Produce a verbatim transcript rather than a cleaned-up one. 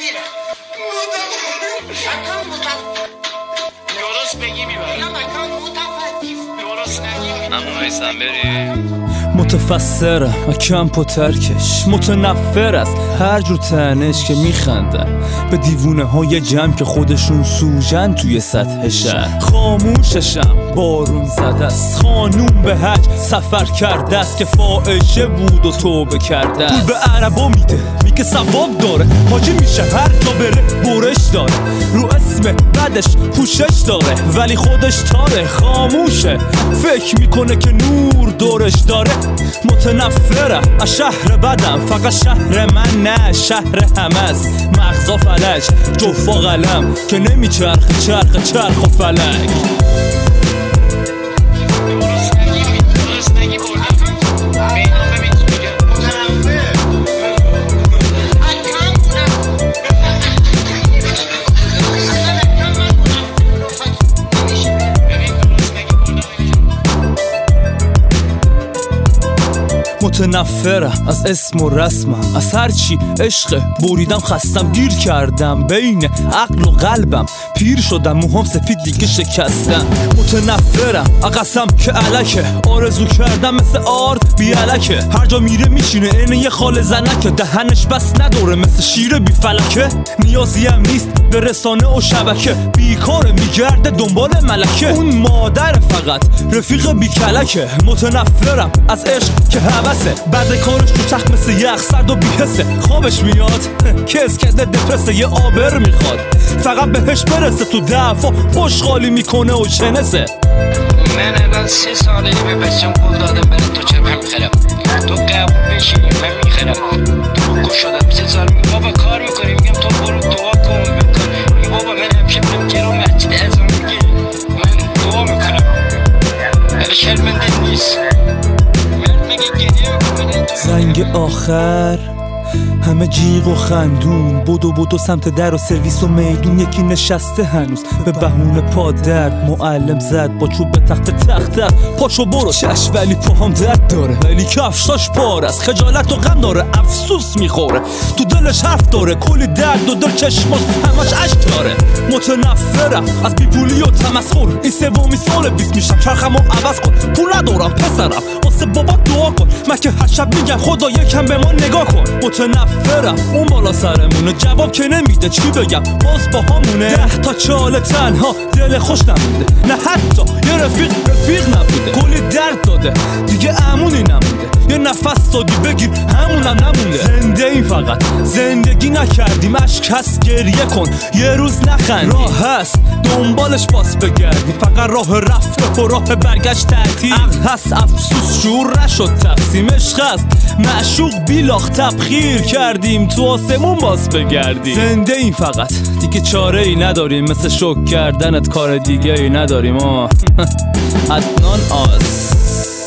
میره. مکان متفاوت. درست بگی میبره. یا مکان متفاوت. درست نگی. اما میسم بری. متفسرم کمپ و ترکش، متنفر است هر جور تنش که میخندن به دیوونه های جمع که خودشون سوژن توی سطح شهر. خاموششم بارون زده است، خانوم به حج سفر کرده است که فاحشه بود و توبه کرده است. پول به عربا میده میگه ثواب داره، حاجی میشه هر جا بره برش داره، رو اسم بعدش پوشش داره ولی خودش تاره خاموشه، فکر میکنه که نور دورش داره. متنفرم از شهر بدم، فقط شهر من نه شهر همه است. مغزا فلج جفا قلم که نمیچرخ چرخ چرخ و فلک. متنفرم از اسم و رسمم، از هرچی عشق بریدم خستم، دیر کردم بین عقل و قلبم، پیر شدم موهام سفید دیگه شکستم. متنفرم از قسم که علکه، آرزو کردم مثل آرد بی علکه، هر جا میره میشینه اینه یه خال زنکه، دهنش بس نداره مثل شیر بی فلکه، نیازی هم نیست به رسانه و شبکه، بیکاره میگرده دنبال ملکه، اون مادر فقط رفیق بی کلکه. متنفرم از عشق که هوسه، بعد کارش تو تخت مثل یخ سرد و بی‌حسه، خوابش میاد کس کده دپرسه، یه آبر میخواد فقط بهش برسه، تو دفعه پشت خالی میکنه و چنسه. من الان سه ساله به بچم قول دادم برای تو چرا میخرم، تو قبول بشی من میخرم، تو گوش شدم سه سال میگم بابا کار میکنی، میگم تو برو دعا کن بکن، میگم بابا من همیشه برم جلو مسجد اذان میگی من دعا میکنم، ولی شرمنده نیست. زنگ آخر همه جیغ و خندون، بدو بدو سمت در و سرویس و میدون، یکی نشسته هنوز به بهونه پا درد، معلم زد با چوب به تخت تخت پاشو برو چش، ولی پاهم درد داره ولی کفشاش پار است، خجالت و غم داره افسوس میخوره، تو دلش حرف داره کلی درد و دل چشماش همش اشک داره. متنفرم از بیپولی و تمسخر، این سومی سال بیست میشم چرخمو عوض کن، پول ندارم پسرم واسه بابا دعا کن، من که هر شب میگم خدا یکم به ما نگاه کن. متنفرم اون بالا سرمونه، جواب که نمیده چی بگم باز با همونه، ده تا چاله تنها دل خوش نمونده، نه حتی یه رفیق رفیق نبوده، کلی درد داده دیگه امونی نمونده، یه نفس سادی بگیر همونم نمونده. زنده این فقط زندگی نکردیم، اشک هست گریه کن یه روز نخندی، راه هست دنبالش باز بگردی، فقط راه رفته و راه برگشت تعطیل، عقل هست افسوس شعور نشد تقسیم، عشق هست معشوق بیلاخ تبخیر کردیم تو آسمون باز بگردیم. زنده این فقط دیگه چاره ای نداریم، مثل شک کردنت کار دیگه ای نداریم. آه عدنان آس